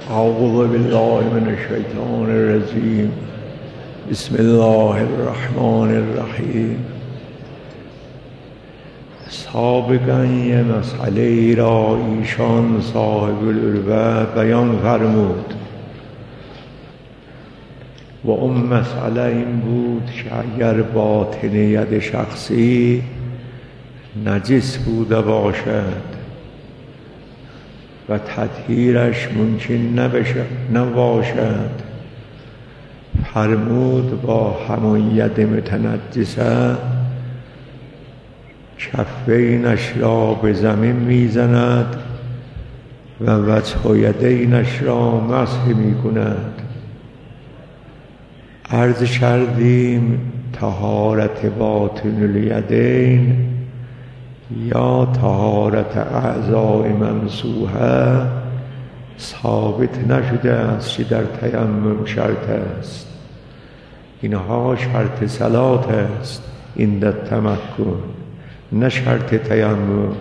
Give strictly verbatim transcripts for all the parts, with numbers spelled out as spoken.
اعوذ بالله من الشیطان الرجیم. بسم الله الرحمن الرحیم. سابقا یه مسئله ای را ایشان صاحب العروة بیان فرمود و اون مسئله این بود که اگر باطن ید شخصی نجس بوده باشد و تطهیرش ممکن نباشد، فرمود با همان ید متنجسه کفینش را به زمین میزند و وجه یدینش را مسح میکند. عرض کردیم طهارت باطن الیدین یا طهارت اعضاء ممسوحه ثابت نشده است که در تیمم شرط است. اینها شرط صلات است این در تمکن، نه شرط تیمم.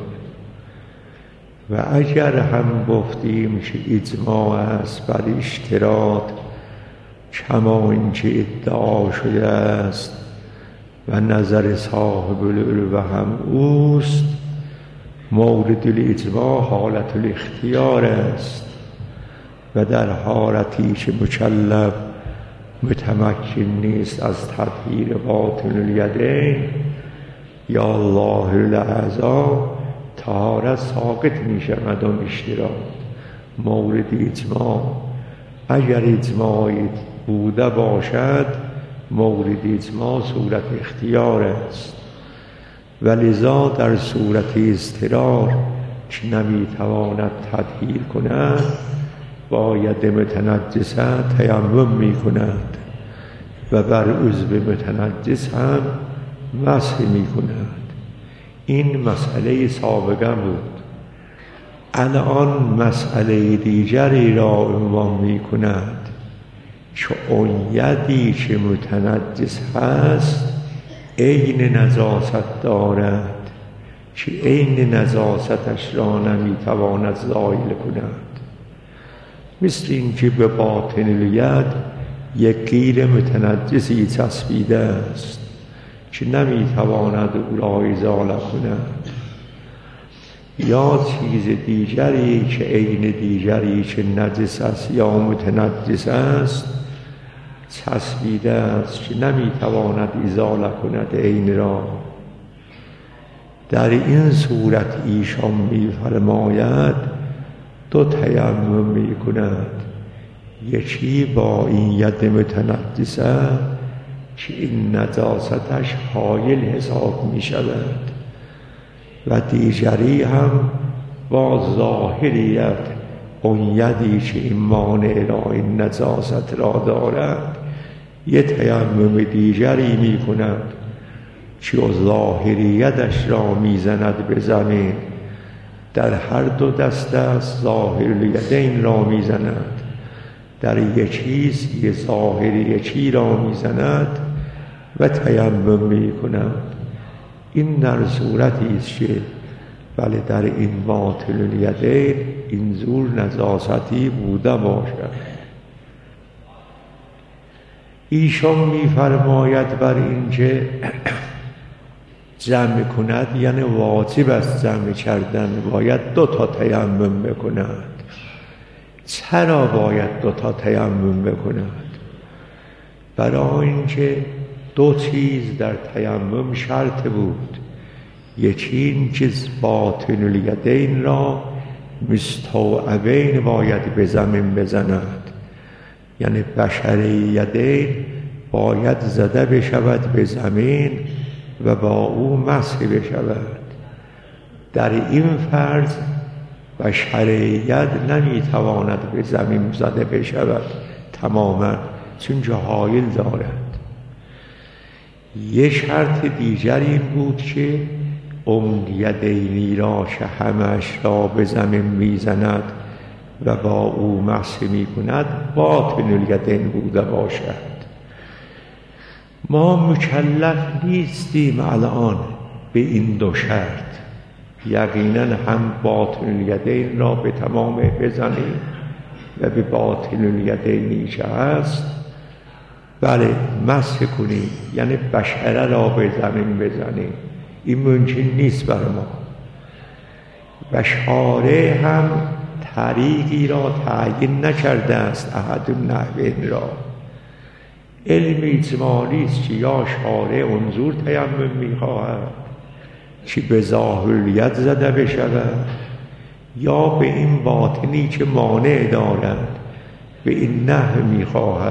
و اگر هم گفتیم که اجماع است بر اشتراط کما اینکه ادعا شده است و نظر صاحب العروة هم اوست، مورد الاجماع حالت الاختیار است و در حالتی که مکلف متمکن نیست از تطهیر باطن الیدین یا ظاهر الاعضاء، طهارت ساقط می شود اون اشتراط. مورد اجماع اگر اجماعی بوده باشد مورد اجماع صورت اختیار است، ولذا در صورت اضطرار که نمیتواند تطهیر کند باید متنجسه تیمم می کند و بر عضو متنجس هم مسح می کند. این مسئله سابقه بود. الان مسئله دیگری را عنوان می کند که اون یدی که متنجس هست عین نجاست دارد که عین نجاستش را نمیتواند زایل کند. مثل اینکه به باطن الید یک غیر متنجسی چسبیده است که نمیتواند او را ازاله کند، یا چیز دیگری که عین دیگری که نجس است یا متنجس است چسبیده است که نمیتواند ازاله کند عین را. در این صورت ایشان میفرماید دو تیمم می کند، یکی با این ید متنجسه که این نجاستش حایل حساب می شود و دیگری هم با ظاهریت اون یدی که این مانع را این نجاست را دارد یه تیمم دیگری می کند که ظاهریتش را می زند به زمین. در هر دو دست است ظاهر الیدین را می زند، در یکیست یه ظاهر یکی را می زند و تیمم می کند. این در صورتی است که بله در این باطن الیدین این زور نجاستی بوده باشد. ایشان می فرماید بر این که جمع کند یعنی واجب است جمع کردن، باید دو تا تیمم بکند. چرا باید دو تا تیمم بکند؟ برای اینکه دو چیز در تیمم شرط بود. یکی این که باطن الیدین را مستوعبین باید به زمین بزند، یعنی بشر یدین باید زده بشود به زمین و با او مسح بشود. در این فرض بشر ید نمیتواند به زمین زده بشود تماما چون حایل دارد. یه شرط دیگر این بود که اون یدینی را که همش را به زمین میزند و با او مسح میکند باطن الیدین بوده باشد. ما مکلف نیستیم الان به این دو شرط، یقینا هم باطن الیدین را به تمام بزنیم و به باطن الیدین چه هست، بله مسح کنیم، یعنی بشره را به زمین بزنیم، این ممکن نیست برای ما. و شارع هم طریقی را تعیین نکرده است احد النحوین را. علم اجمالی است که یا شارع انظور تیمم میخواهد که به ظاهر الید زده بشود، یا به این باطنی که مانع دارد به این نحو میخواهد.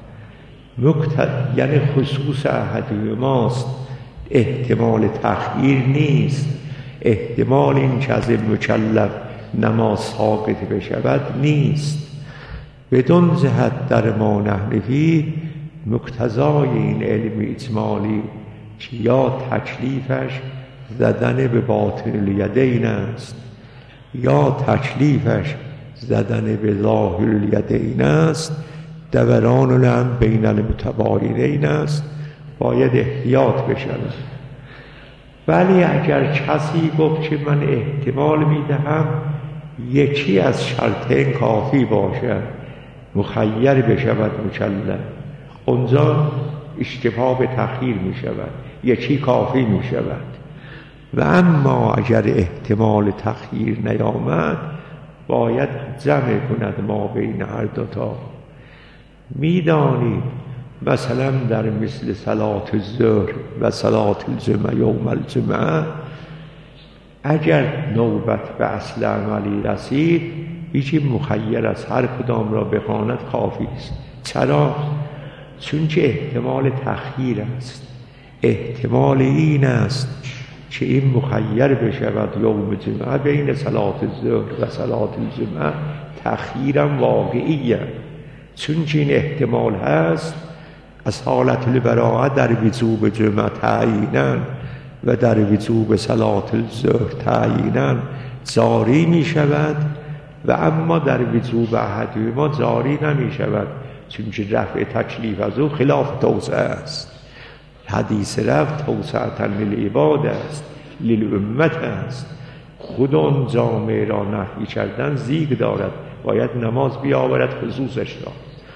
مقتد یعنی خصوص احدهماست، احتمال تخییر نیست. احتمال این که از مکلف نماز ساقط بشود نیست. بدون جهت در ما نحنفی مقتضای این علم اجمالی که یا تکلیفش زدن به باطن الیدین است یا تکلیفش زدن به ظاهر الیدین است، دوران الامر بین المتباینین است، باید احتیاط بشود. ولی اگر کسی گفت که من احتمال میدهم یکی از شرطین کافی باشد مخیر بشود مکلف، اونجا اشتباه به تخییر می شود، یکی کافی می شود. و اما اگر احتمال تخییر نیامد باید جمع کند ما بین هر دوتا. میدانید مثلا در مثل صلات الظهر و صلات الجمعه یوم الجمعه اگر نوبت به اصل عملی رسید هیچی مخیر از هر کدام را بخواند کافی است. چرا؟ چون که احتمال تخییر است. احتمال این است که این مخیر بشود یوم جمعه بین صلات الظهر و صلات الجمعه تخییرم واقعیه، چون که این احتمال هست. از حالت البراءه در وجوب جمعه تعییناً و در وجوب صلات الظهر تعییناً جاری می شود و اما در وجوب احدهما جاری نمی شود، چون که رفع تکلیف از او خلاف توسعه است. حدیث رفت توسعة للعباد است، للامت است. خود اون جامعه را نهی کردن زیگ دارد، باید نماز بیاورد خصوصش را.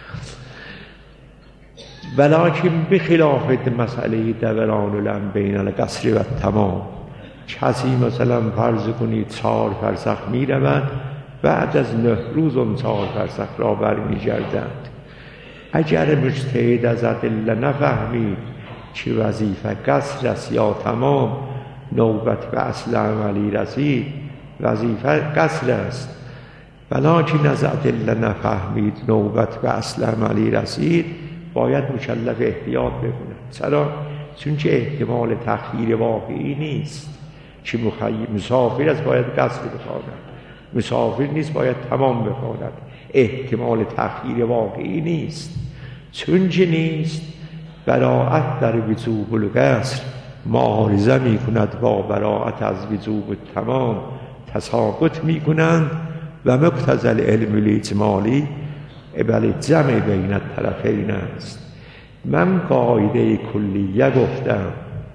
ولیکن بخلاف مسئله دوران الامر بین القصر و تمام، کسی مثلا فرض کنید چهار فرسخ می رود، بعد از نه روز اون چهار فرسخ را برمی گردند. اگر مجتهد از ادله نفهمید که وظیفه قصر است یا تمام، نوبت به اصل عملی رسید وظیفه قصر است. ولیکن از ادله نفهمید نوبت به اصل عملی رسید، باید مکلف احتیاط بکند. چرا؟ چون که احتمال تخییر واقعی نیست که مسافر است باید قصر بخواند، مسافر نیست باید تمام بخواند. احتمال تخییر واقعی نیست. چون که نیست، براءت در وجوب القصر معارضه می کند با براءت از وجوب تمام، تساقط می کنند و مقتضی العلم الاجمالی بل جمع بین الطرفین است. من قاعده کلیه گفتم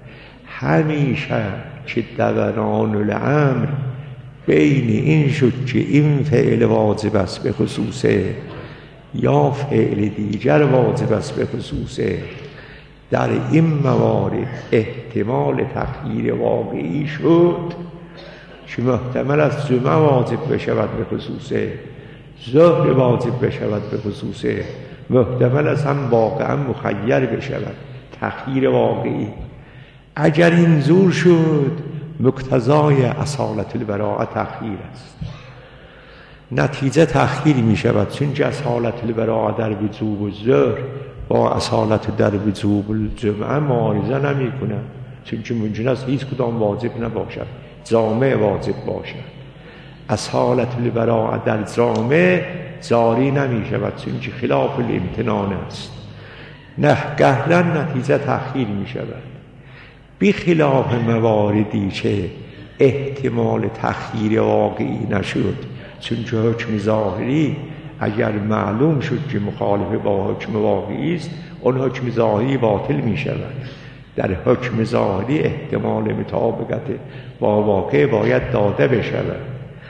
همیشه که دوران الامر بین این شد که این فعل واجب است به خصوصه یا فعل دیگر واجب است به خصوصه، در این موارد احتمال تخییر واقعی شد که محتمل است جمعه واجب بشود به خصوصه، ظهر واجب بشود به خصوصه، محتمل است هم واقعا مخیر بشود، تخییر واقعی. اگر این زور شد مقتضای اصالت البراءه تخییر است، نتیجه تخییر می شود، چون که اصالت البراءه در وجوب الظهر با اصالت در وجوب الجمعه معارضه نمی کند، چون که ممکن است هیچ کدام واجب نباشد، جامع واجب باشد. اصالت البراءه در جامع جاری نمی شود، چون که خلاف الامتنان است. نه قهرن نتیجه تخییر می شود. بی خلاف مواردی که احتمال تخییر واقعی نشد، چون که حکم ظاهری اگر معلوم شد که مخالف با حکم واقعی است، اون حکم ظاهری باطل می شود. در حکم ظاهری احتمال مطابقت با واقع باید داده بشود.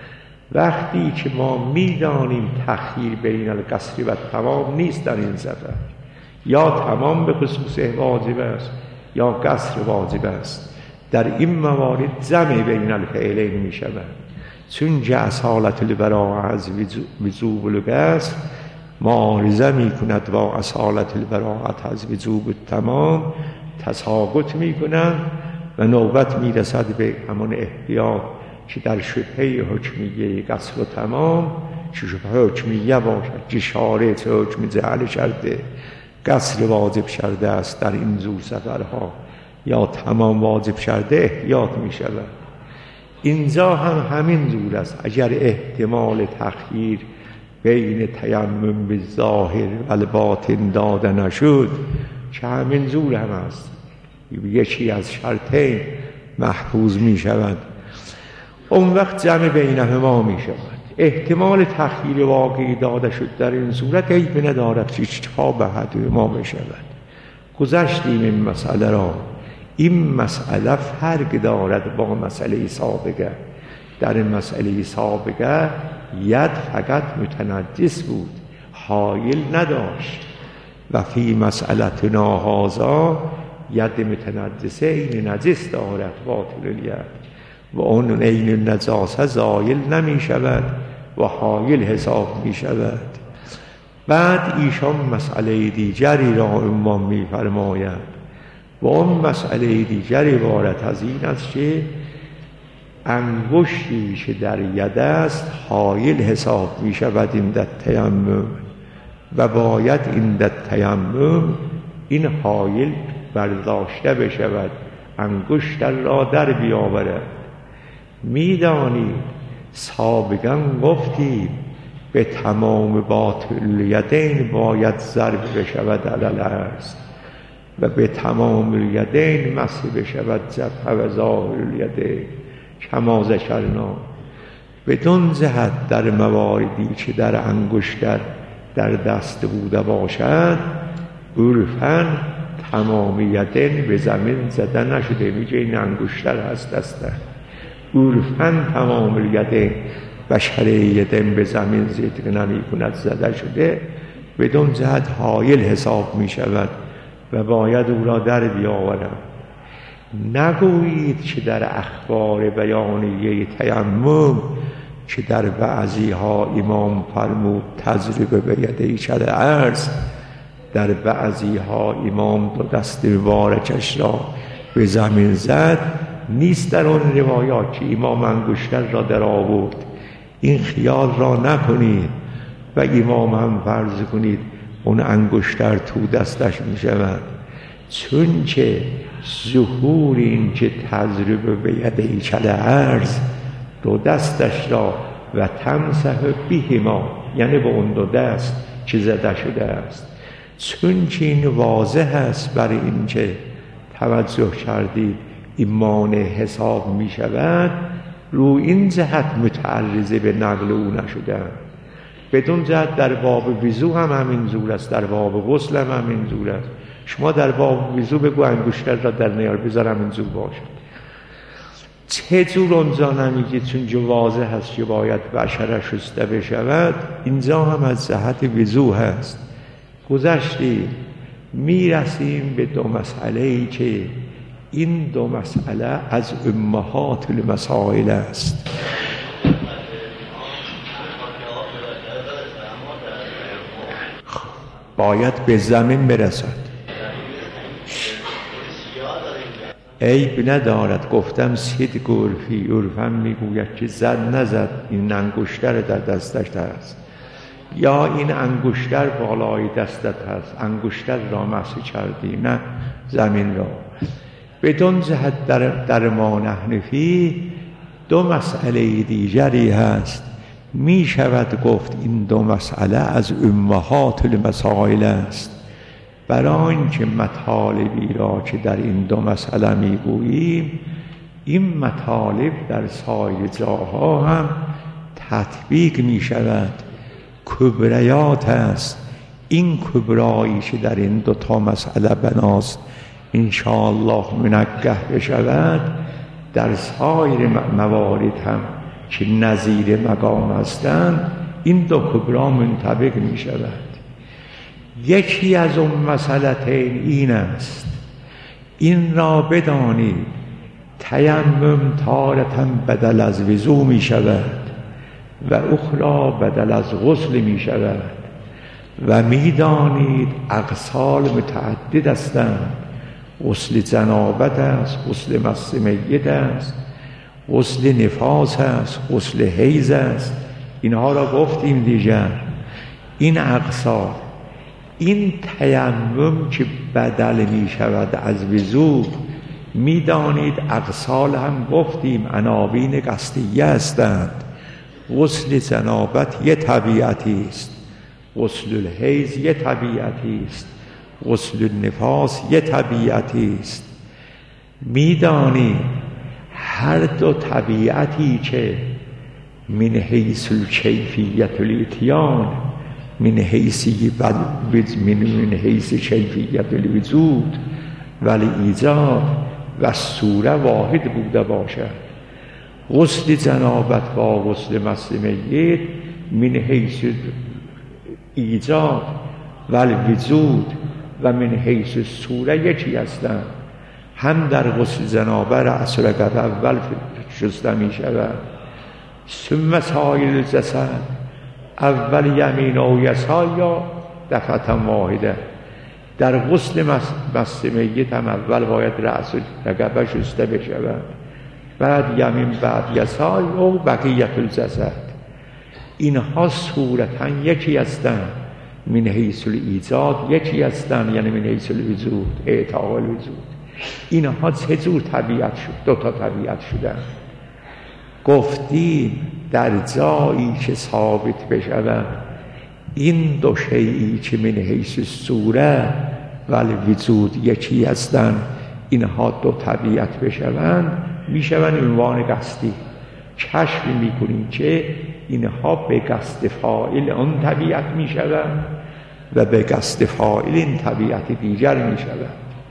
وقتی که ما میدانیم تخییر بین القصر و تمام نیست در این سفر، یا تمام به خصوص واجب است یا قصر واجب است، در این موارد جمع بین الفعلین می شود. چون که اصالت البراءه از وجوب القصر معارضه می کند با اصالت البراءه از وجوب التمام، تساقط می کند و نوبت می رسد به همان احتیاط که در شبهه حکمیه قصر و تمام، که شبهه حکمیه باشد که شارط حکم جعل شرده قصر واجب شرده است در این زور سفرها، یا تمام واجب شرده احتیاط می شود. اینجا هم همین زور است. اگر احتمال تخییر بین تیمم به ظاهر و الباطن داده نشد، که همین زور هم است، یکی از شرطین محفوظ می شود، اون وقت جمع بینهما می شود. احتمال تخییر واقعی داده شد در این صورت عیب ندارد که اجتهاد به حد ما بشود. گذشتیم این مسئله را. این مسئله فرق دارد با مسئله سابقه. در این مسئله سابقه ید فقط متنجس بود، حایل نداشت، و فی مسئلتنا هذا ید متنجسه این نجس دارد باطل الید، و اون این نجاسه زایل نمی شود و حایل حساب می شود. بعد ایشان مسئله دیگری را عنوان می فرماید و اون مسئله دیگر عبارت از این است که انگشتی که در ید است حایل حساب می شود این در تیمم، و باید این در تیمم این حایل برداشته بشود، انگشت را در بیاورد. میدانید سابقا گفتیم به تمام باطل یدین باید ضرب بشود علل است، و به تمام الیدین مسح بشود جبهه و ظاهر الیدین کما ذکرنا. بدون جهت در مواردی که در انگشتر در دست بوده باشد، عرفاً تمام یدین به زمین زده نشده، میگه این انگشتر هست دسته، عرفاً تمام الیدین بشره یدین به زمین زید نمی کند زده شده، بدون جهت حایل حساب می شود و باید او را در بیاورم. نگویید که در اخبار بیانیه تیمم که در بعضی ها امام فرمود تضرب به یدی کل عرض، در بعضی ها امام دو دست مبارکش را به زمین زد، نیست در آن روایات که امام انگشتر را در آورد. این خیال را نکنید و امام هم فرض کنید اون انگشتر تو دستش می شود، چون که ظهور این که تضرب به یدی کل عرض دو دستش را و تمسح بهما، یعنی با اون دو دست که زده شده است، چون که این واضح است برای این که توجه کردید ایمان حساب می شود، رو این جهت متعرضه به نقل او نشده. بدون جهت در باب وضو هم همین زور است، در باب غسل هم همین زور است. شما در باب وضو بگو انگشتر را در نیار بذارم این زور باشد، چه جور اونجا نمیگید؟ چون جو واضح هست که باید بشره شسته بشود، اینجا هم از جهت وضو هست. گذشتیم میرسیم به دو مسئله ای که این دو مسئله از امهات المسائل است. باید به زمین برسد. عیب ندارد، گفتم صدق عرفی، عرفم میگوید که زد نزد این انگشتر در دستش هست، یا این انگشتر بالای دستت هست، انگشتر را مسح کردی نه زمین را. بدون جهت در, در ما نحنفی دو مسئله دیگری هست، می شود گفت این دو مسئله از امهات المسائل است، برای اینکه مطالبی را که در این دو مسئله می گوییم این مطالب در سایر جاها هم تطبیق می شود، کبریات است. این کبرایی که در این دو تا مسئله بناست انشاءالله منگه بشود، در سایر موارد هم که نظیر مقام هستند، این دو کبرا منطبق می شود. یکی از اون مسئلتین این است، این را بدانید تیمم تارة بدل از وضو می شود و اخرى بدل از غسل می شود و می دانید اغسال متعدد هستند. غسل جنابت است، غسل مس میت است، غسل نفاس است، غسل حیض است. اینها را گفتیم دیگر. این اغسال، این تیمم که بدل می شود از وضو، می دانید اغسال هم گفتیم عناوین قصدیه هستند. غسل جنابت یه طبیعتی است، غسل الحیض یه طبیعتی است، غسل النفاس یه طبیعتی است. می دانید هر دو طبیعتی که من حیث الکیفیت الاتیان، من حیثی بل من حیث کیفیت الوجود ولی ایجاد و صوره واحد بوده باشد. غسل جنابت با غسل مس میت من حیث ایجاد ولی وجود و من حیث صوره یکی هستند. هم در غسل جنابت رأس رگب اول شسته می شود، ثم سایر الجسد، اول یمین و یسار یا دفعه واحده. در غسل مس میت هم اول باید رأس رگب شسته بشود، بعد یمین، بعد یسار و بقیت الجسد. اینها صورتا یکی هستند، من حیث الایجاد یکی هستند، یعنی من حیث الوجود، اعطاء الوجود. اینها چه جور طبیعت شد؟ دو تا طبیعت شدن. گفتیم در جایی که ثابت بشود این دو شیئی که من حیث صوره ولی وجود یکی هستند، اینها دو طبیعت بشوند، میشوند عنوان قصدی. کشف میکنیم که اینها به قصد فاعل آن طبیعت میشوند و به قصد فاعل این طبیعت دیگر میشوند.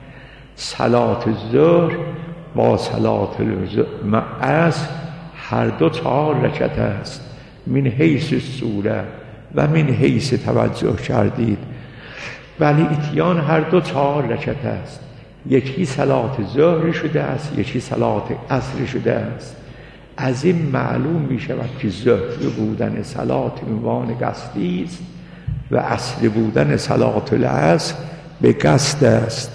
صلات الظهر با صلات العصر هر دو چهار رکعت است، من حیث صوره و من حیث توجه کردید، ولی اتیان هر دو چهار رکعت است. یکی صلات ظهر شده است، یکی صلات عصر شده است. از این معلوم می شود که ظهر بودن صلات عنوان قصدی است و عصر بودن صلات العصر به قصد است.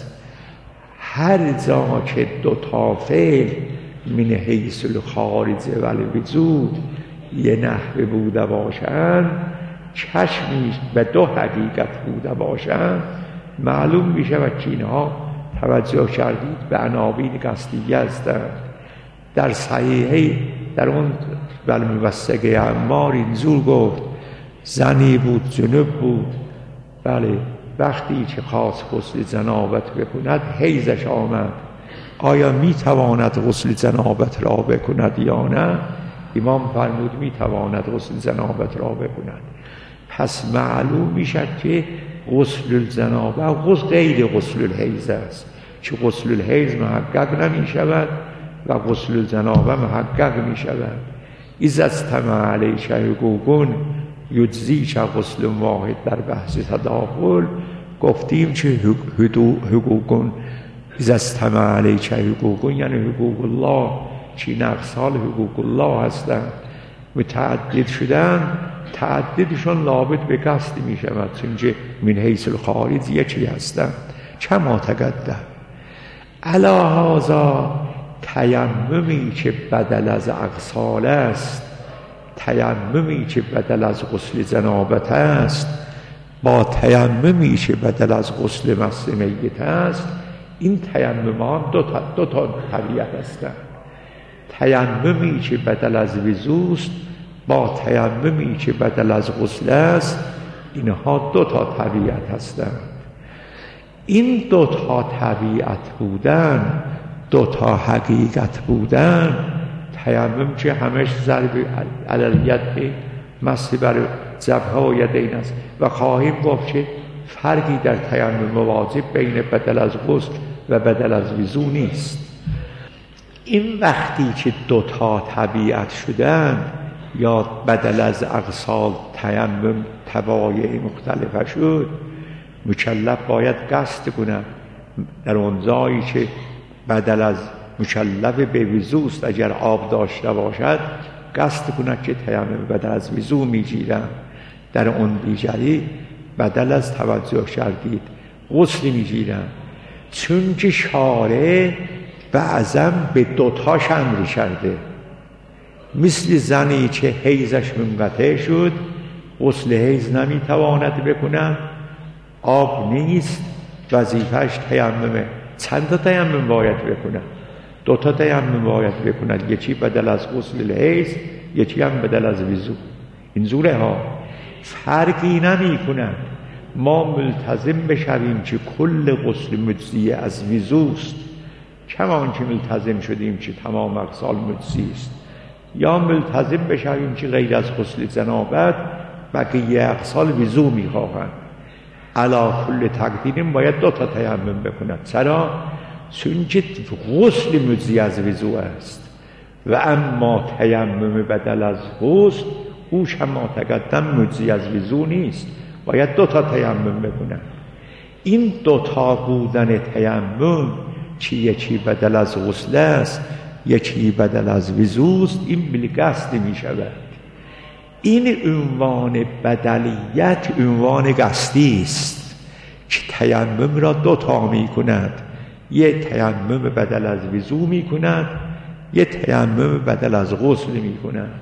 هر جا که دو تا فعل من حیث الخارج و الوجود یه نحوه بوده باشند، چشمیش به دو حقیقت بوده باشند، معلوم می شود که اینها توجه کردید به عناوین قصدیه هستند. در صحیحه در اون بالموثقه عمار اینجور گفت، زنی بود جنب بود، بله، وقتی که خواست غسل جنابت بکند حیضش آمد، آیا می تواند غسل جنابت را بکند یا نه؟ امام فرمود می تواند غسل جنابت را بکند. پس معلوم می شد که غسل الجنابه غسل غیر غسل الحیض است، که غسل الحیض محقق نمی شود و غسل الجنابه محقق می شود. اذا اجتمع علیک حقوق یجزیک غسل واحد در بحث تداخل گفتیم که حقوق اذا اجتمع علیک حقوق یعنی حقوق الله، چین اقسال حقوق الله هستند، متعدد شدن، تعددشون لابد به قصد می شود، چون من حیث الخارج یکی هستند کما تقدم. علی هذا تیممی که بدل از اغسال است، تیممی که بدل از غسل جنابت است با تیممی که بدل از غسل مس میت است، این تیممان دو تا, دو تا طبیعت هستند. تیممی که بدل از وضوست با تیممی که بدل از غسل است، اینها دو تا طبیعت هستند. این دو تا طبیعت بودن، دو تا حقیقت بودن، تیمم که همش ضرب علیت مس بر جبهه و یدین است و خواهیم گفت که فرقی در تیمم واجب بین بدل از غسل و بدل از وضو نیست. این وقتی که دوتا طبیعت شدن یا بدل از اغسال تیمم طبایع مختلفه شد، مکلف باید قصد کند در اون جایی که بدل از مکلف به وضوست اگر آب داشته باشد قصد کند که تیمم بدل از وضو میگیرم، در اون دیگری بدل از توجه کردید غسل میگیرم، چون که شارع بعضا به دوتاش امر کرده. مثل زنی که حیضش منقطع شد غسل حیض نمیتواند بکند، آب نیست، وظیفهش تیممه، چند تا تیمم باید بکند؟ دو تا تیمم باید بکند، یکی بدل از غسل حیض یکی هم بدل از وضو. این زوره ها فرقی نمی کند. ما ملتزم بشویم که کل غسل مجزی از وضوست، کمان که ملتزم شدیم که تمام اغسال مجزی است، یا ملتزم بشویم که غیر از غسل جنابت بقیه اغسال وضو میخواهند. علا کل تقدیریم باید دو تا تیمم بکند. چرا؟ چون که غسل مجزی از وضو است و اما تیمم بدل از غسل او شما تقدم مجزی از وضو نیست، باید دو تا تیمم بکنند. این دو تا بودن تیمم چی یکی بدل از غسل است یکی بدل از وضوست، این بالقصد می شود. این عنوان بدلیت عنوان قصدی است که تیمم را دو تا می کند، یه تیمم بدل از وضو می کند، یه تیمم بدل از غسل می کند.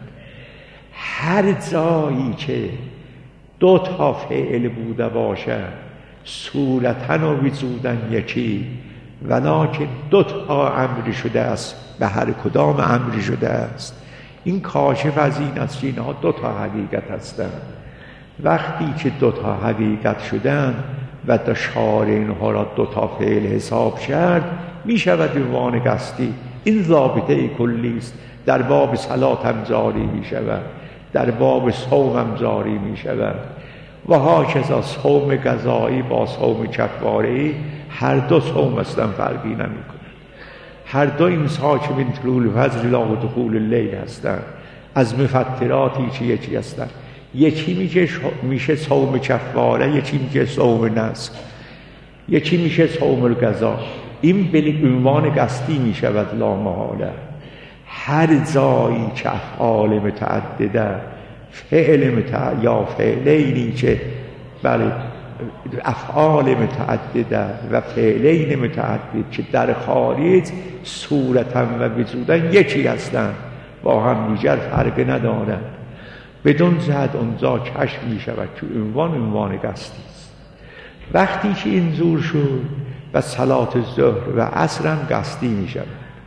هر جایی که دو تا فعل بوده باشد صورتاً و وجوداً یکی، ولکن دو تا امر شده است، به هر کدام امر شده است. این کاشف از این است که اینها دو تا حقیقت هستند. وقتی که دو تا حقیقت شدن و تا شارع اینها را دو تا فعل حساب کرد می شود عنوان قصدی. این ضابطه کلی است. در باب صلات هم جاری می شود، در باب صوم هم جاری می شود و هاکذا صوم قضایی با صوم کفاره‌ای هر دو صوم اصلا فرقی نمی کنند. هر دو این ساک من طلوع الفجر الی دخول اللیل هستند، از مفطراتی که یکی هستند. یکی میشه میشه صوم کفاره، یکی میشه صوم نسک، یکی میشه صوم القضا. این به عنوان قصدی میشود لا محاله. هر جایی که افعال متعدده فعل متعدد یا فعلینی که بله افعال متعدده و فعلین متعدد که در خارج صورتا و وجودا یکی هستند، با هم دیگر فرق ندارند، بدون جهت اونجا کشف می شود که عنوان عنوان قصدی است. وقتی که این زور شد و صلات ظهر و عصر هم قصدی می شود.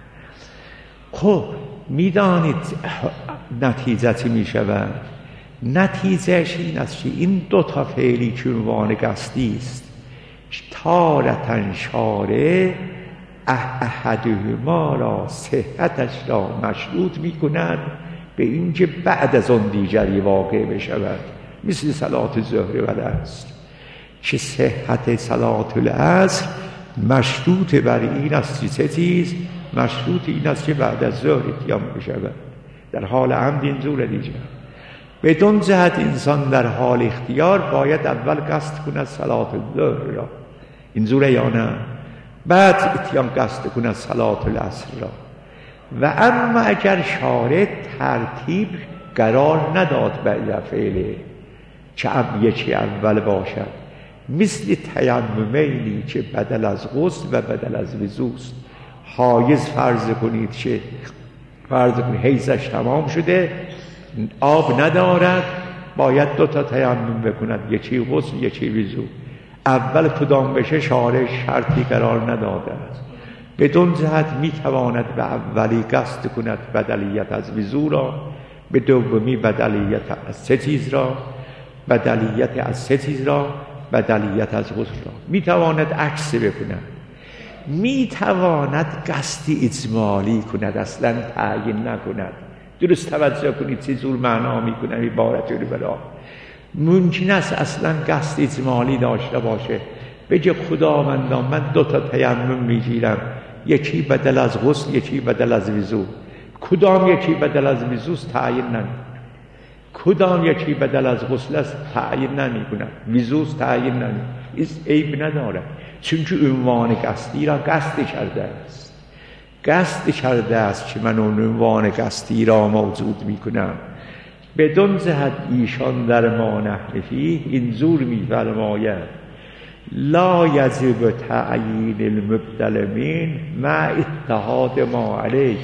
خب می دانید نتیجه چی می شود؟ نتیجهش این است که این دو تا فعلی که عنوان قصدی است تارتن شارع احدهما را صحتش را مشروط می کند به اینکه بعد از اون دیگری واقع بشود، مثل صلات ظهر و العصر که صحت صلات العصر مشروط بر این است که چیز مشروط این است که بعد از ظهر اتیام بشود. در حال عمد این زور دیگر بدون جهت انسان در حال اختیار باید اول قصد کند صلات الظهر را، این زوره یا نه، بعد اتیام قصد کند صلات العصر را. و اما اگر شارع ترتیب قرار نداد بین فعله که یکی اول باشد، مثل تیممینی که بدل از غسل و بدل از وضوست، حایز فرض کنید که فرض کنید حیضش تمام شده آب ندارد، باید دو تا تیمم بکند، یکی غسل یکی وضو. اول کدام بشه شارع شرطی قرار نداده است، بدون جهت می تواند به اولی قصد کند بدلیت از وضو را، به دومی بدلیت از سه چیز را، بدلیت از سه چیز را، بدلیت از غسل را. می تواند عکس بکند، می تواند قصدی اجمالی کند، اصلا تعیین نکند. درست توجه کنید چه جور معنا می کنم عبارت رو بلا. ممکن است اصلا قصد اجمالی داشته باشه، بگه خداوندا من دو تا تیمم میگیرم، یکی بدل از غسل، یکی بدل از وضو. کدام یکی بدل از وضوست تعیین نمی‌کند. کدام یکی بدل از غسل است تعیین نمی‌کند. وضوست تعیین نمی‌کند. این عیب ندارد، چون که عنوان قصدی را قصد کرده است. قصد کرده است که من اون عنوان قصدی را موجود می‌کنم. بدون جهت ایشان در ما نحنفی اینجور می‌فرماید لا یجب تعیین المبدل من مع اتحاد ما علیه.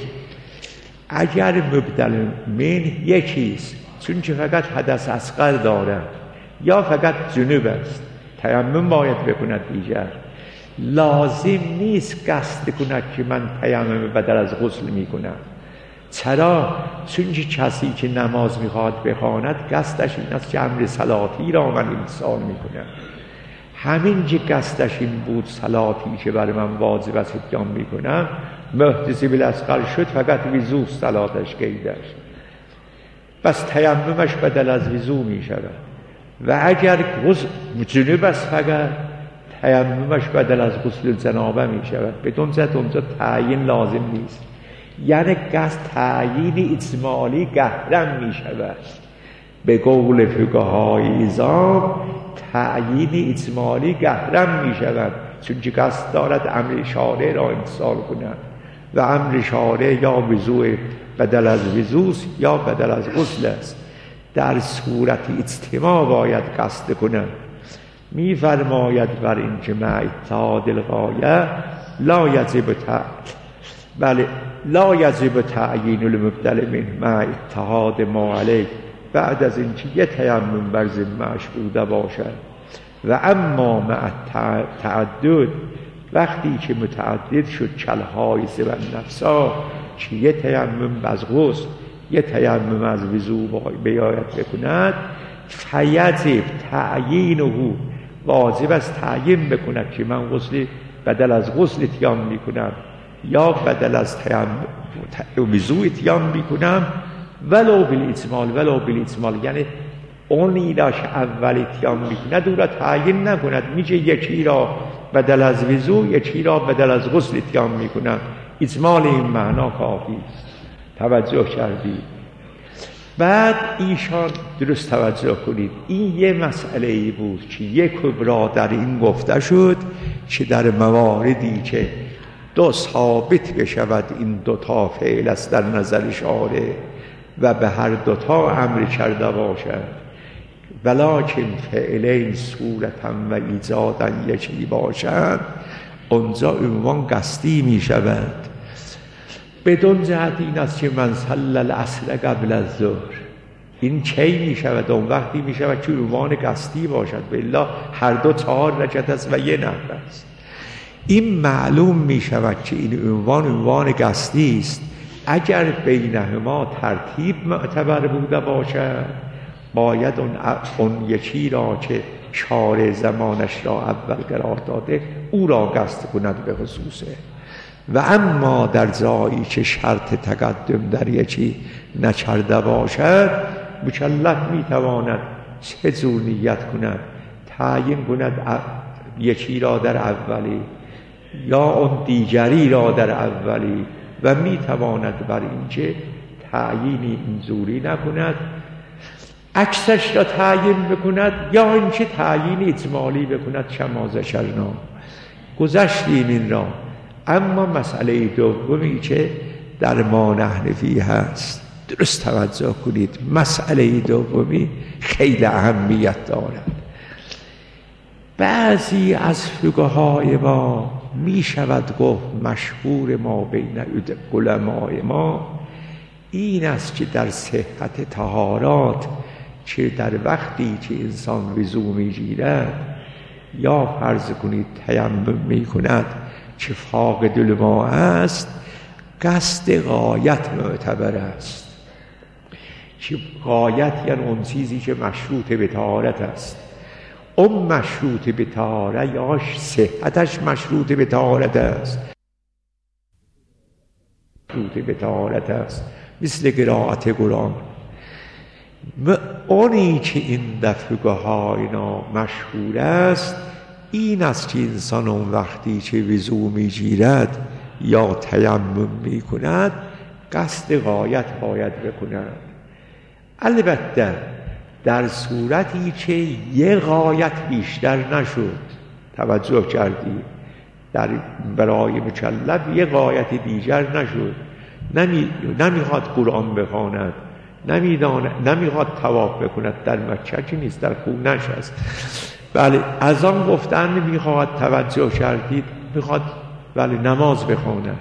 اگر مبدل من یکیست، چون که فقط حدث اصغر دارد یا فقط جنوب است، تیمم باید بکند. دیگر لازم نیست قصد کند که من تیمم بدل از غسل میکنم. چرا؟ چون که کسی که نماز میخواد بخواند قصدش این است که امر صلاتی را من امتثال میکنم. همین که قصدش این بود صلاتی که برای من واجب است اتیان میکنم، محدث بالاصغر شد، فقط وضو صلاتش قیدش، بس تیممش بدل از وضو میشود. و اگر غسل جنوب است فقط تیممش بدل از غسل جنابه میشود. بدون جهت اونجا تعیین لازم نیست، یعنی قصد تعیین اجمالی قهرم میشود. به قول فقهای ایزام تعیین اجمالی قهرم می شود، چون که قصد دارد امر شارع را امتثال کند و امر شارع یا وضوء بدل از وضوست یا بدل از غسل است. در صورت اجتماع باید قصد کند. می فرماید بر این که مع اتحاد الغایه لا یجب تعیین بله لا یجب تعیین المبدل من مع اتحاد ما علیه. بعد از اینکه یه تیمم بر ذمه‌اش بوده باشد. و اما مع تعدد، وقتی که متعدد شد کلهای و نفسا، که یه تیمم از غسل یه تیمم از وضو بیاید بکند، فیجب تعیینه، واجب است تعیین بکند که من غسل بدل از غسل اتیان میکنم یا بدل از تیمم وضو اتیان میکنم، ولو بالاجمال ولو بالاجمال، یعنی اونی را که اول اتیان میکند او را تعیین نکند، میگه یکی را بدل از وضو یکی را بدل از غسل اتیان میکنم. اجمال این معنا کافی است. توجه کردید؟ بعد ایشان درست توجه کنید، این یه مسئله ای بود که یک کبرا در این گفته شد که در مواردی که دو ثابت بشود این دوتا فعل است در نظر شارع و به هر دوتا امر کرده باشد، ولکن فعلین صورتا و ایجادا یکی باشد، اونجا عنوان قصدی می شود. بدون جهت این است که من صلی العصر قبل از ظهر، این کی می شود؟ اون وقتی می شود که عنوان قصدی باشد، بالله هر دو چهار رکعت است و یه نفل است. این معلوم می شود که این عنوان عنوان قصدی است. اگر بینهما ترتیب معتبر بوده باشد، باید اون, اون یکی را که شارع زمانش را اول قرار داده او را قصد کند به خصوصه. و اما در جایی که شرط تقدم در یکی نکرده باشد، مکلف میتواند چه جور نیت کند؟ تعیین کند یکی را در اولی یا اون دیگری را در اولی، و میتواند بر اینکه تعیینی اینجوری نکند، عکسش را تعیین بکند، یا اینکه تعیین اجمالی بکند کما ذکرنا. گذشتیم این را. اما مسئله دومی که در ما نحنفی هست، درست توجه کنید، مسئله دومی خیلی اهمیت دارد. بعضی از فقهای ما می شود گفت مشهور ما بین علمای ما این است که در صحت طهارات که در وقتی که انسان وضو می گیرد یا فرض کنید تیمم می کند که فاقد الماء است، قصد غایت معتبر است. که غایت یعنی اون چیزی که مشروط به طهارت است. اون مشروط به طهارت یا صحتش مشروط به طهارت است، مشروط به طهارت است، مثل قرائت قرآن. اونی که این دفقهای اینا مشهور است این است که انسان اون وقتی که وضو می گیرد یا تیمم می کند قصد غایت باید بکند. البته در صورتی که یه غایت بیشتر نشد، توجه کردی، در برای مکلف یه غایت دیگر نشد، نمی نمیخواد قرآن بخواند، نمیخواد طواف بکند، در مکه که نیست، در خونه‌اش است. بله از آن گفتن میخواد، توجه کردید، میخواد بله نماز بخواند.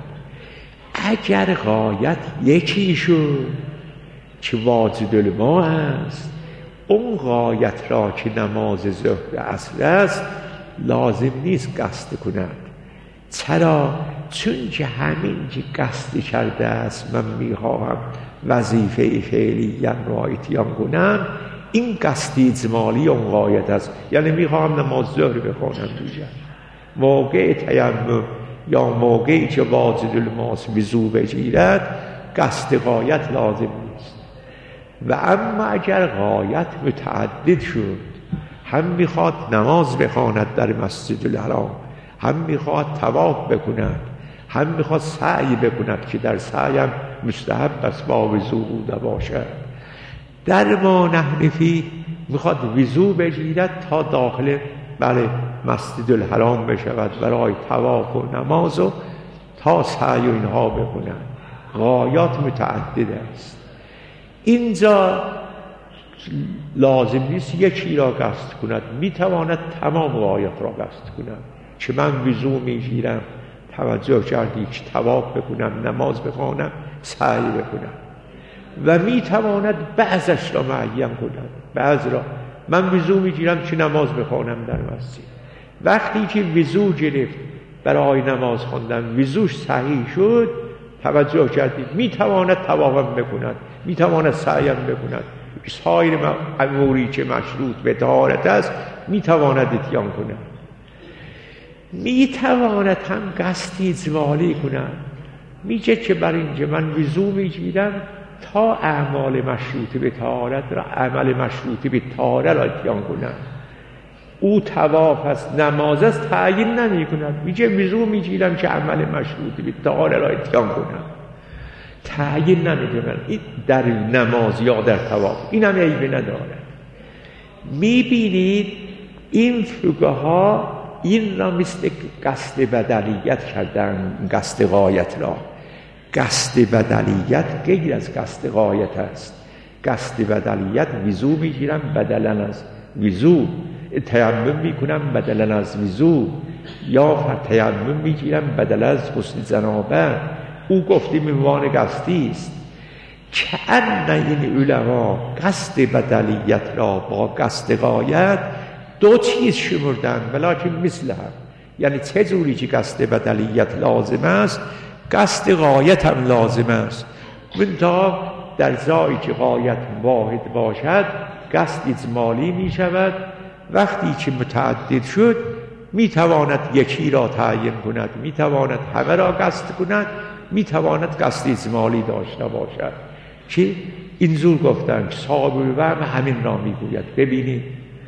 اگر غایت یکی شد که واجد الماء است، اون غایت را که نماز ظهر اصل است لازم نیست قصد کند. چرا؟ چون که همین که قصد کرده است من میخواهم وظیفه فعلی را اتیان کنم، این قصد اجمالی اون غایت است. یعنی میخواهم نماز ظهر بخوانم دیگر، موقع تیمم یا موقعی که واجد الماء وضو بگیرد قصد غایت لازم نیست. و اما اگر غایت متعدد شد، هم میخواد نماز بخواند در مسجد الحرام، هم میخواد طواف بکند، هم میخواد سعی بکند که در سعی هم مستحب است با وضو بوده باشد. در ما نحنفی میخواد وضو بگیرد تا داخل بله مسجد الحرام بشود برای طواف و نماز و تا سعی و اینها بکند. غایات متعدد است. اینجا لازم نیست یکی را قصد کند، میتواند تمام غایت را قصد کند. که من وضو میگیرم، توجه کردی، که طواف بکنم، نماز بخوانم، سعی بکنم. و میتواند بعضش را معین کند. بعض را من وضو میگیرم که نماز بخوانم در مسجد. وقتی که وضو گرفت برای نماز خواندن، وضوش صحیح شد، توجه کردید، میتواند طوافم بکند، میتواند سعیم بکند، سایر اموری که مشروط به طهارت است میتواند اتیان کند. میتواند هم قصد اجمالی کند، میگه که بر اینجا من وضو میگیرم تا اعمال مشروط به طهارت را، عمل مشروط به طهارت را اتیان کنم. او طواف است، نماز است، تعیین نمی کند، میگه وضو میگیرم که عمل مشروط به طهارت را اتیان کنم، تعیین نمی کند. این در نماز یا در طواف این هم عیبی ندارد. میبینید این فقها این را مثل قصد بدلیت کردن. قصد غایت را، قصد بدلیت غیر از قصد غایت است. قصد بدلیت وضو میگیرم بدلا از وضو، تیمم میکنم بدلا از وضو، یا تیمم میگیرم بدلا از غسل جنابه. او گفتیم عنوان قصدی است. که ان این علما قصد بدلیت را با قصد غایت دو چیز شمردن، ولیکن مثل هم. یعنی چه جوری که قصد بدلیت لازم است، قصد غایت هم لازم است. منتها در جایی که غایت واحد باشد قصد اجمالی می شود. وقتی که متعدد شد می تواند یکی را تعیین کند، می تواند همه را قصد کند، می تواند قصد اجمالی داشته باشد. که اینجور گفتن که صاحب الوهم همین را می گوید. ببینید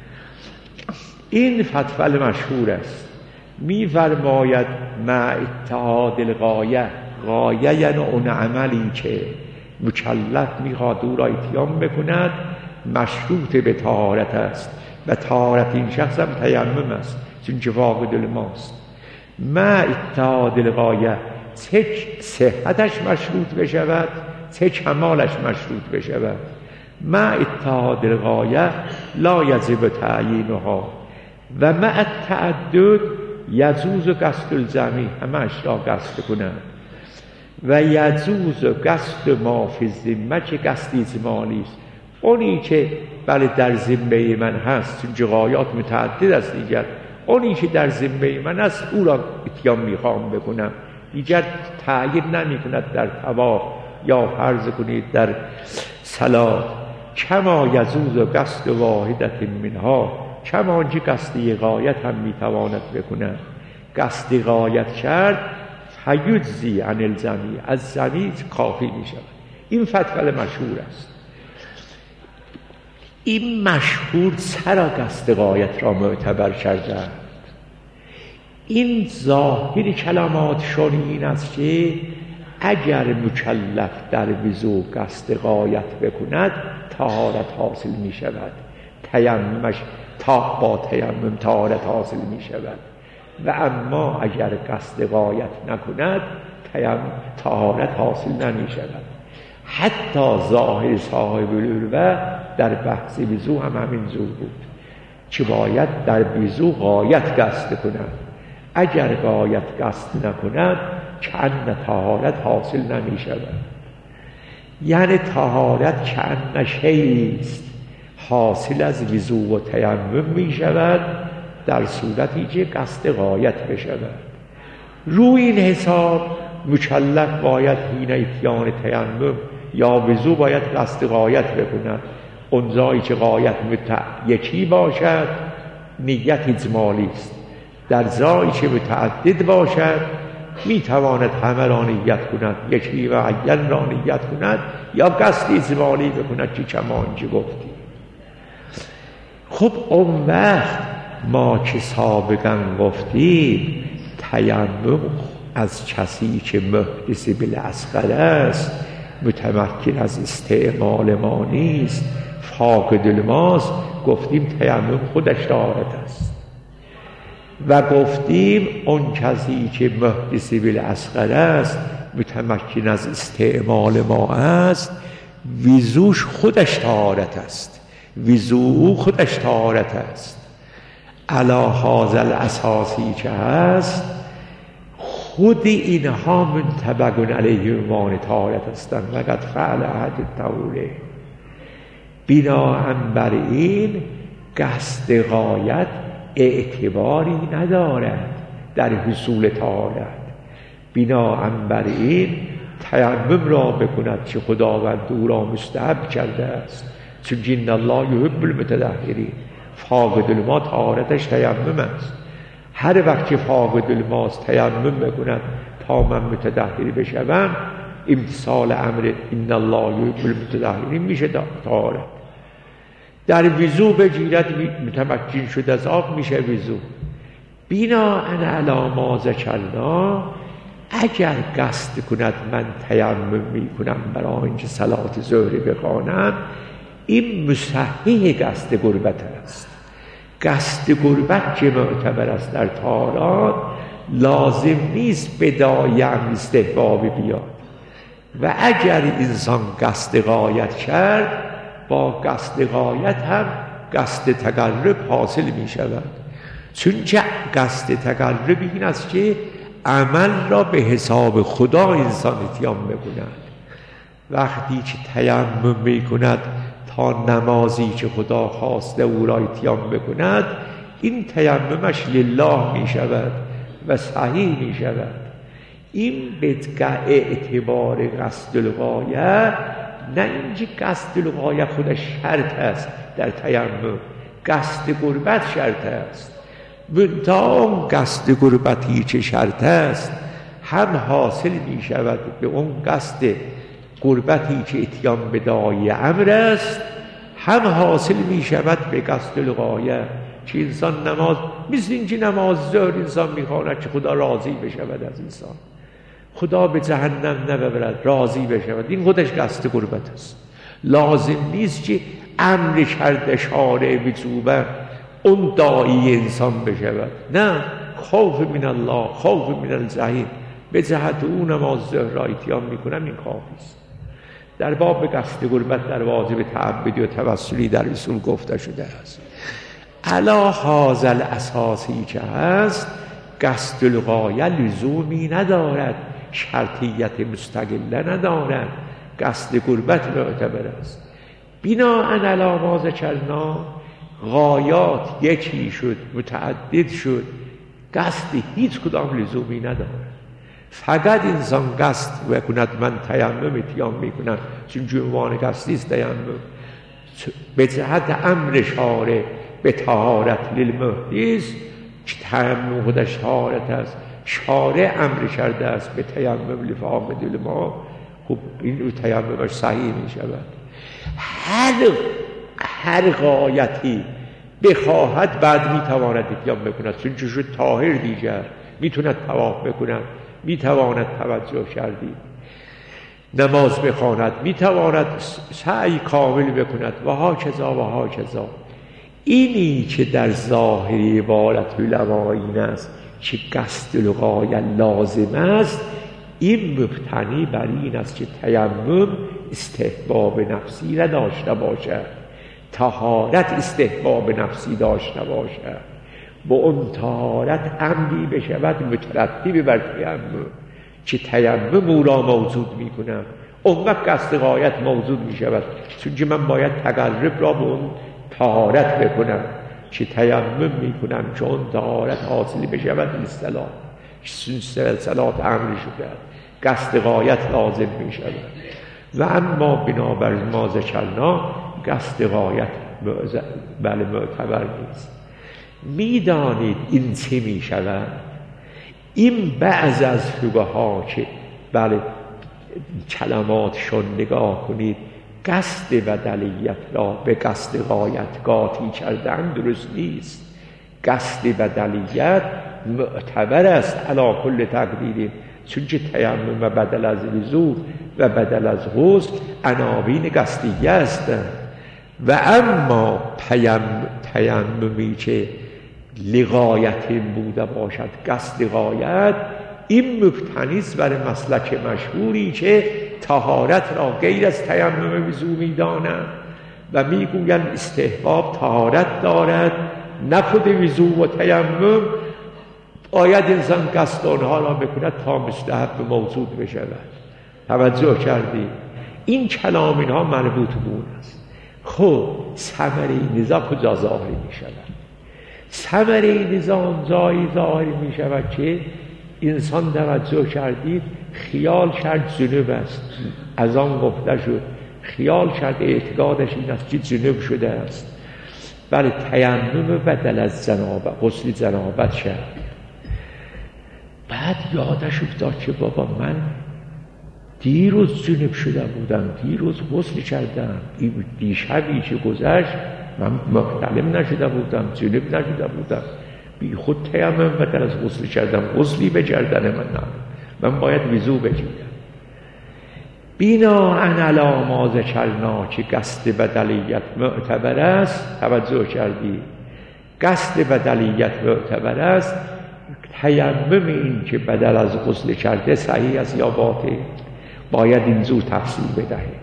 این فتوی مشهور است. می فرماید مع اتحاد الغایه، غایه یعنی اون عملی که مکلف میخواد او را اتیان بکند مشروط به طهارت است و طهارت این شخص هم تیمم است، چون که واجد الماست. مع اتحاد الغایه، چه صحتش مشروط بشود، چه کمالش مشروط بشود. مع اتحاد الغایه لا یجب تعیینها و مع التعدد یجوز قصد الجمیع، همش را قصد کنند. و یجوز قصد ما فی الذمه، که قصد اجمالی است. اونی که بله در ذمه من هست، چون غایات متعدد است دیگر، اونی که در ذمه من هست او را اتیان میخوام بکنم، دیگر تعیین نمی کند در طواف یا فرض کنید در صلات. کما یجوز قصد واحدت منها، کما که قصد غایت هم میتواند بکنه. قصد غایت کرد فیجزی عن الجمیع، از جمیع کافی میشود. این فتوی مشهور است. این مشهور چرا قصد غایت را معتبر کرده؟ این ظاهر کلماتشون این است که اگر مکلف در وضو قصد غایت بکند طهارت حاصل می شود، تیممش تا با تیمم طهارت حاصل می شود. و اما اگر قصد غایت نکند تیمم طهارت حاصل نمی شود. حتی ظاهر صاحب العروة در بحث وضو هم همین زور بود که باید در وضو غایت قصد کند، اگر غایت قصد نکند کأن طهارت حاصل نمی شود. یعنی طهارت کأن شیئی است حاصل از وضو و تیمم می شود در صورتی که قصد غایت بشود. روی این حساب مکلف باید حین اتیان تیمم یا وضو باید قصد غایت بکند. اون جایی که غایت یکی باشد نیت اجمالی است، در جایی که متعدد باشد می تواند همه را نیت کند، یکی و عین را نیت کند یا قصد اجمالی بکند که کما اینجا گفتیم. خب اون وقت ما که سابقا گفتیم تیمم از کسی که محدث بالاصغر است، متمکن از استعمال ما نیست، فاقد الماست، گفتیم تیمم خودش طهارت است. و گفتیم اون کسی که محدث بالاصغر است، متمکن از استعمال ما است، وضوش خودش طهارت است، وضو خودش طهارت است. علا هذا الاساسی که هست خود اینها منطبق علیه عنوان طهارت هستند. وقد فعل احد الطهوره. بناء بر این قصد غایت اعتباری ندارد در حصول طهارت. بناء بر این تیمم را بکند که خداوند او را مستحب کرده است، چون ان الله یحب المتطهرین. فاقد الماء طهارتش تیمم است. هر وقت که فاقد الماء تیمم بکند تا من متطهر بشوم، امتثال امر ان الله یحب المتطهرین میشه طهارت. در وضو بگیرد متمکن شد از آب میشه وضو. بناء علی ما ذکرنا اگر قصد کند من تیمم میکنم برای اینکه صلات ظهر بخوانم، این مصحح قصد قربت است. قصد قربت که معتبر است در طهارات لازم نیست بدایه هم استحباب بیاد. و اگر انسان قصد غایت کرد، با قصد غایت هم قصد تقرب حاصل می شود. چون که قصد تقرب این است که عمل را به حساب خدا انسان اتیان بکند. وقتی که تیمم می کند تا نمازی که خدا خواسته او را اتیان بکند، این تیممش لله می شود و صحیح می شود. این بدقه اعتبار قصد الغایه، نه اینکه قصد الغایه خودش شرط است در تیمم، قصد قربت شرط است. منتها اون قصد قربتی که شرط است هم حاصل می شود به اون قصد قربتی که اتیان به داعی امر است، هم حاصل می شود به قصد الغایه که انسان نماز، مثل اینکه نماز ظهر انسان می خواند که خدا راضی بشود از انسان، خدا به جهنم نببرد، راضی بشود. این خودش قصد قربت است. لازم نیست که امر کرده شارع وجوبا اون داعی انسان بشود. نه، خوف من الله، خوف من الجحیم، به جهت اون نماز ظهر را اتیان میکنم، این کافی است. در باب قصد قربت در واجب تعبدی و توسلی در اصول گفته شده است. علا هذا الاساسی که هست قصد الغایه لزومی ندارد، شرطیت مستقله ندارد، قصد قربت معتبر است. بناء علی ما ذکرنا غایات یکی شد، متعدد شد، قصد هیچ کدام لزومی ندارد. فقط انسان قصد بکند من تیمم اتیان میکنم، چون عنوان قصدی است تیمم، به جهت امر شارع به طهارت للمحدث که تیمم خودش طهارت است، شارع امر کرده است به تیمم لفاقد الماء. خب این تیممش صحیح می شود. هر هر غایتی بخواهد بعد میتواند اتیان بکند، چون شد طاهر دیگر میتوند طواف بکند، میتواند توجه کردی نماز بخواند، میتواند سعی کامل بکند و ها کذا و ها کذا. اینی که در ظاهر عبارت علما این است که قصد الغایه لازم است، این مبتنی بر این است که تیمم استحباب نفسی را داشته باشد، طهارت استحباب نفسی داشته باشد، با اون طهارت امری بشود مترتب بر تیمم که تیمم او را موجود می کنم، اون وقت قصد غایت موجود می شود، چون که من باید تقرب را به اون طهارت بکنم که تیمم می کنم که اون طهارت حاصل بشود اصطلاح صلات امری شده، قصد غایت لازم می شود. و اما بنابر ما ذکرنا قصد غایت بله معتبر نیست. میدانید این چه می شود؟ این بعض از فقها که بله کلماتشون نگاه کنید قصد بدلیت را به قصد غایت قاطی کردن درست نیست. قصد بدلیت معتبر است علی کل تقدیر، چون که تیمم و بدل از وضو و بدل از غسل عناوین قصدیه هستند. و اما تیممی که لغایت بوده باشد قصد غایت، این مبتنی است بر مسلک مشهوری که طهارت را غیر از تیمم وضو می‌دانند و میگویند استحباب طهارت دارد، نه خود وضو و تیمم باید انسان قصد آنها را بکند تا مستحب موجود بشود. توجه کردید؟ این کلام اینها مربوط به اون است. خب ثمره نزاع کجا ظاهر می شود؟ ثمره نزاع جایی ظاهر می شود که انسان توجه کردید خیال کرد جنوب است، از آن گفته شد خیال کرد اعتقادش این است که جنوب شده است، بله تیمم بدل از جنابت غسل جنابت کرد. بعد یادش افتاد که بابا من دیروز جنوب شده بودم، دیروز غسل کردم، دیشبی که گذشت من محتلم نشده بودم، جنوب نشده بودم، بی خود تیمم بدل از غسل کردم، غسلی به گردن من نه، من باید وضو بگیرم. بینا ان علی ما ذکرنا که قصد بدلیت معتبر است. توجه کردی؟ قصد بدلیت معتبر است. تیمم این که بدل از غسل کرده صحیح است یا باطل؟ باید این زود تفصیل بدهید.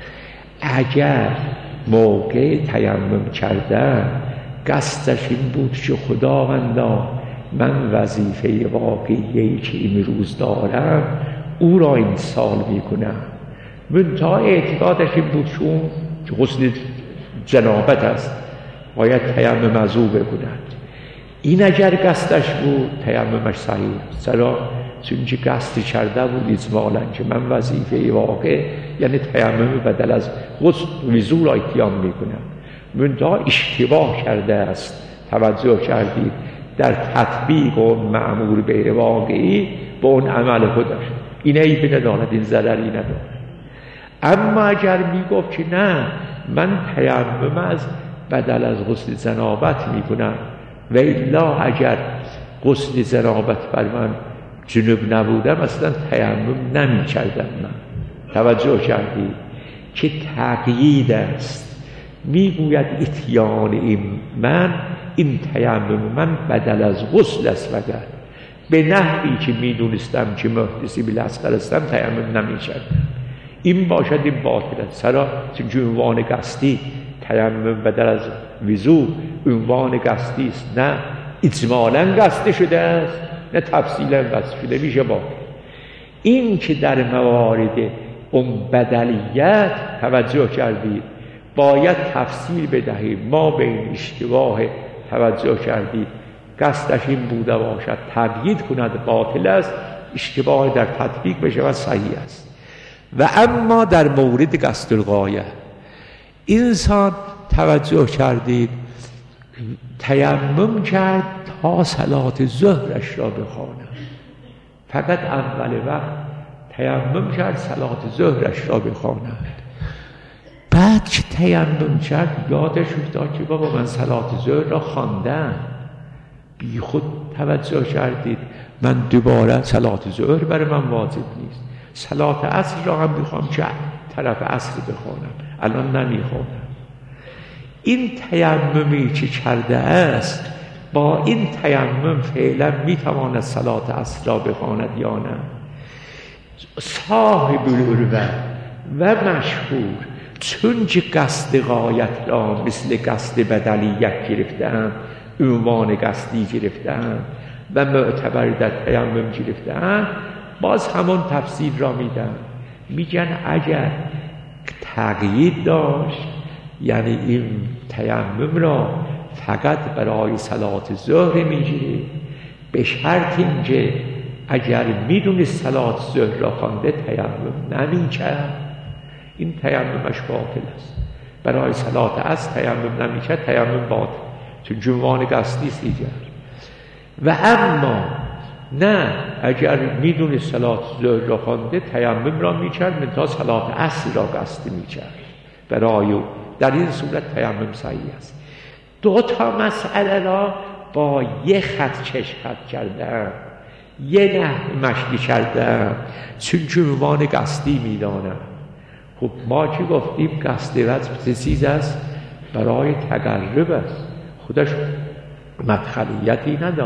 اگر موقع تیمم کردن قصدش این بود که خداوندا من وظیفه واقعیه‌ای که امروز دارم او را امسال میکنم، منتها اعتقادش این بود که غسل جنابت است باید تیمم از او بکند. این اگر قصدش بود تیممش صحیح است. چرا؟ چون که قصد کرده بود اجمالاً که من وظیفه واقع یعنی تیمم بدل از غسل وضو را اتیان میکنم، منتها اشتباه کرده است. توجه کردید؟ در تطبیق و مأمور به واقعی با اون عمل خودش این عیبی ندارد، این ضرری ندارد. اما اگر میگفت که نه من تیمم از بدل از غسل جنابت میکنم و الا اگر غسل جنابت بر من جنوب نبودم اصلا تیمم نمی کردم من. توجه کردید که تقیید است، میگوید اتیان این من این تیمم من بدل از غسل است، وگر به نحوی که میدونستم که محدثی بالاصغر هستم تیمم نمی کردم. این باشد این باطل است. چرا؟ چون عنوان قصدی تیمم بدل از وضو عنوان قصدی است، نه اجمالاً قصد شده است نه تفصیلاً قصد شده میشه باطل. این که در موارد اون بدلیت توجه کردید باید تفصیل بدهید ما بین اشتباه توجه کردید قصدش این بوده باشد تقیید کند باطل است، اشتباه در تطبیق بشه و صحیح است. و اما در مورد قصد الغایه انسان توجه کردید تیمم کرد تا صلات ظهرش را بخواند، فقط اول وقت تیمم کرد صلات ظهرش را بخواند. بعد که تیمم کرد یادش افتاد که بابا من صلات ظهر را خواندم، بی خود توجه کردید من دوباره صلات ظهر برای من واجب نیست، صلات عصر را هم میخوام که طرف عصر بخونم، الان نمیخونم. این تیممی که کرده است با این تیمم فعلا میتواند صلات عصر را بخواند یا نه؟ صاحب العروة و مشهور چون که قصد غایت را مثل قصد بدلیت گرفتند، عنوان قصدی گرفتند و معتبر در تیمم گرفتند، باز همون تفسیر را میدن، میگن اگر تقیید داشت یعنی این تیمم را فقط برای صلات ظهر میگیره، به شرط اینکه اگر میدونی صلات ظهر را خوانده تیمم نمیکرد، این تیممش باطل است. برای صلات عصر تیمم نمیکرد، تیمم باطل، چون عنوان قصدی سیجر. و اما نه، اگر میدونی صلات ظهر را خوانده تیمم را میکرد، من تا صلات عصر را قصد میکرد برای او، در این صورت تیمم صحیح است. دو تا مسئله را با یه خط چش خط کردم، یه نه مشتی کردم، چون عنوان قصدی میدانم. خب ما که گفتیم قصد وجه چیز است برای تقرب است، خودش مدخلیتی نداره.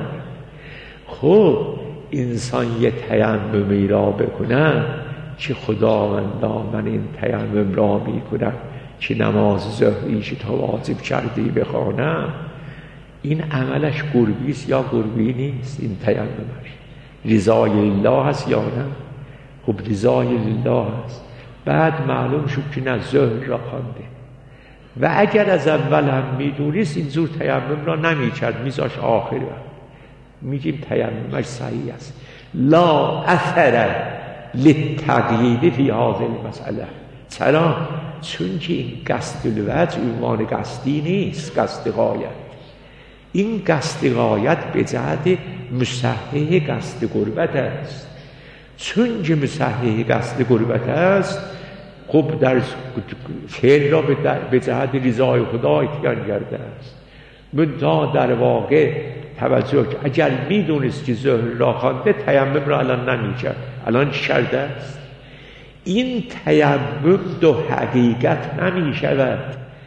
خب انسان یه تیممی را بکنه که خداوندا من این تیمم را میکنم که نماز ظهری که تا واجب کردی بخوانم، این عملش قربیست یا قربی نیست؟ این تیممش رضای الله هست یا نه؟ خب رضای الله هست. بعد معلوم شد که نه ظهر را خوانده، و اگر از اول هم میدونست این زور تیمم را نمیکرد، میذاش آخر میگیم تیممش صحیح است. لا اثر للتقیید فی هذه المسئله. چرا؟ چون که این قصد الوجه عنوان قصدی نیست، قصد غایت. این قصد غایت به جهت مصحح قصد قربت است. چون که مصحح قصد قربت است، خب در فعل را به جهت رضای خدا اتیان کرده است. منتها در واقع توجه که اگر میدونست که ظهر را خوانده تیمم را الان نمیکرد، الان چی کرده است؟ این تیمم دو حقیقت نمی شود.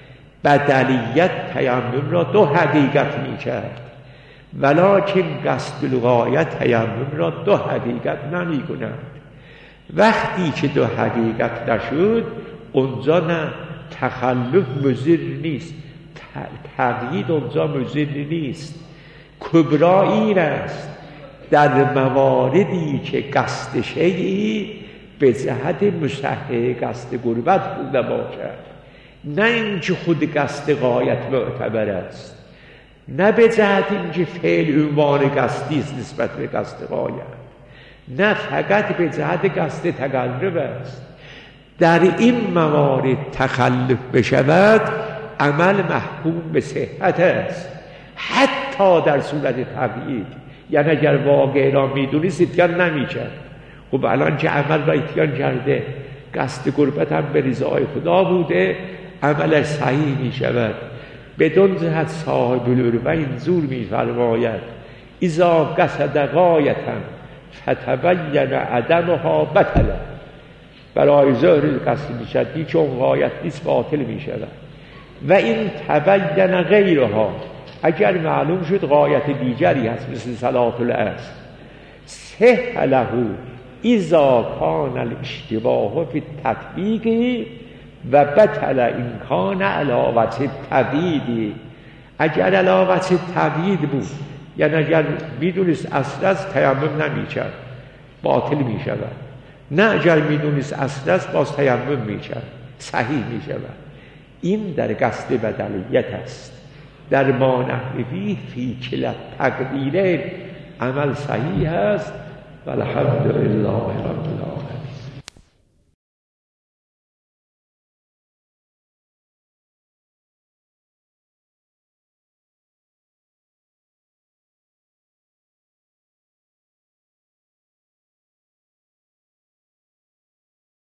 بدلیت تیمم را دو حقیقت می کرد، ولکن قصد الغایت تیمم را دو حقیقت نمی کند. وقتی که دو حقیقت نشد، اونجا نه تخلف مضر نیست، تقیید اونجا مضر نیست. کبرا این است در مواردی که قصد شیئی به جهت مصحح قصد قربت بوده باشد، نه اینکه خود قصد غایت معتبر است، نه به جهت اینکه فعل عنوان قصدی است نسبت به قصد غایت، نه فقط به جهت قصد تقرب است. در این موارد تخلف بشود، عمل محکوم به صحت است، حتی در صورت تقیید. یعنی اگر واقع را میدونست اتیان نمیکرد. خب الان که عمل را اتیان کرده، قصد قربت هم به رضای خدا بوده، عملش صحیح می شود. بدون جهت صاحب العروة اینجور می فرماید اذا قصد غایتا فتبین عدمها بطله. برای ظهر قصد می شد، هیچ اون غایت نیست، باطل می شود. و این تبین غیرها، اگر معلوم شد غایت دیگری هست مثل صلاة العصر، صح له اذا کان الاشتباه فی التطبیق و بطل این کان علی وجه التقیید. اگر علی وجه التقیید بود، یعنی اگر میدونست اصل از تیمم نمیکرد، باطل میشود. نه اگر میدونست اصل از باز تیمم میکرد، صحیح میشود. این در قصد بدلیت است. در ما نحوی فی کلا تقدیر عمل صحیح است. والحمد لله رب العالمین.